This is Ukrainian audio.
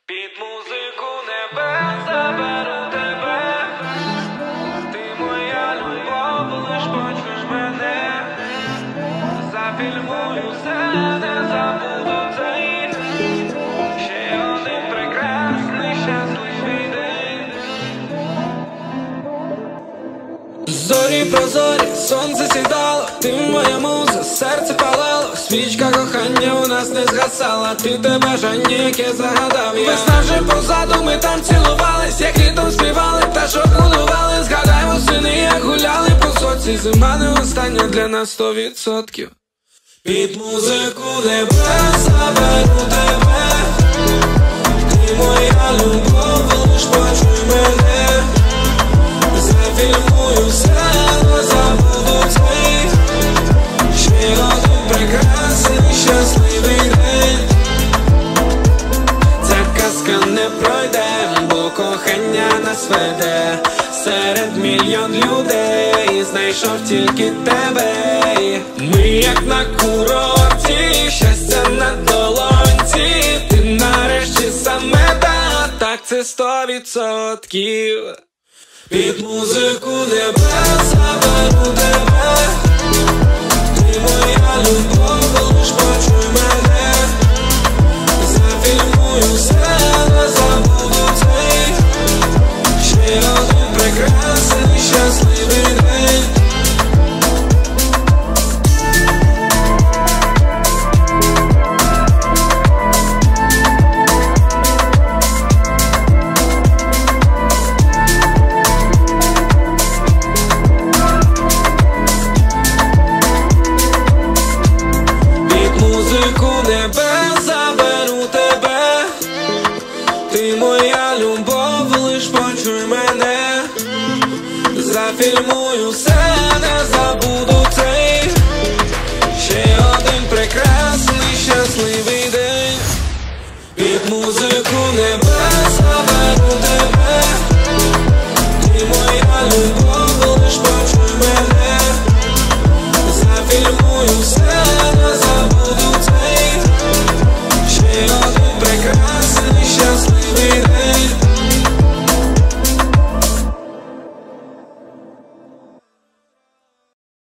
Під музику небес заберу тебе. Ти моя любов, лиш почуєш мене. Зафільмую все, не забуду цей. Ще один прекрасний, щасливий день. Зорі прозорі, сонце сідало, ти моя муза, серце палало. Свічка кохання у нас не згасала, ти те бажання, яке загадав я. Весна вже позаду, ми там цілувались, як літом співали, пташок будували. Згадай восени, як гуляли по соці, зима не остання для нас 100%. Під музику небес заберу тебе. Ти моя любов, лиш почуй мене. Зафільмую все, не забуду цей. Ще один прекрасний, щасливий день. Ця казка не пройде, бо кохання нас веде. Серед мільйон людей знайшов тільки тебе. Ми як на курорті, щастя на долонці. Ти нарешті саме так це 100%. Під музику небес заберу тебе. Ти моя любов, лиш почуй мене. Зафільмую все, не забуду цей. Ще один прекрасний, щасливий день. Небес заберу тебе. Ти моя любов, лиш почуй мене. Зафільмую все.